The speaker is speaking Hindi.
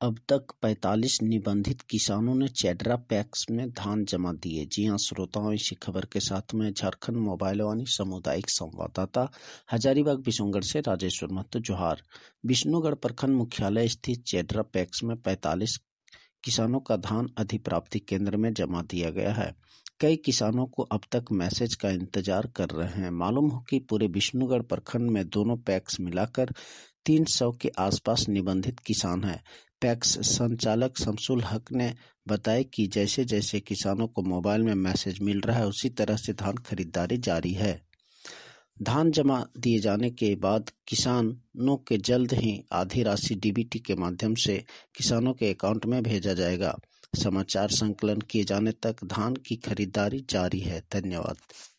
अब तक 45 निबंधित किसानों ने चेडरा पैक्स में धान जमा दिए। जी हां श्रोताओं, इसी खबर के साथ में झारखंड मोबाइल वाणी सामुदायिक संवाददाता हजारीबाग बिशुनगढ़ से राजेश्वर महतो जोहार। विष्णुगढ़ प्रखंड मुख्यालय स्थित चेडरा पैक्स में 45 किसानों का धान अधिप्राप्ति केंद्र में जमा दिया गया है। कई किसानों को अब तक मैसेज का इंतजार कर रहे हैं। मालूम हो कि पूरे विष्णुगढ़ प्रखंड में दोनों पैक्स मिलाकर 300 के आसपास निबंधित किसान हैं। पैक्स संचालक शमसुल हक ने बताया कि जैसे जैसे किसानों को मोबाइल में मैसेज मिल रहा है, उसी तरह से धान खरीदारी जारी है। धान जमा दिए जाने के बाद किसानों के जल्द ही आधी राशि डीबीटी के माध्यम से किसानों के अकाउंट में भेजा जाएगा। समाचार संकलन किए जाने तक धान की खरीदारी जारी है। धन्यवाद।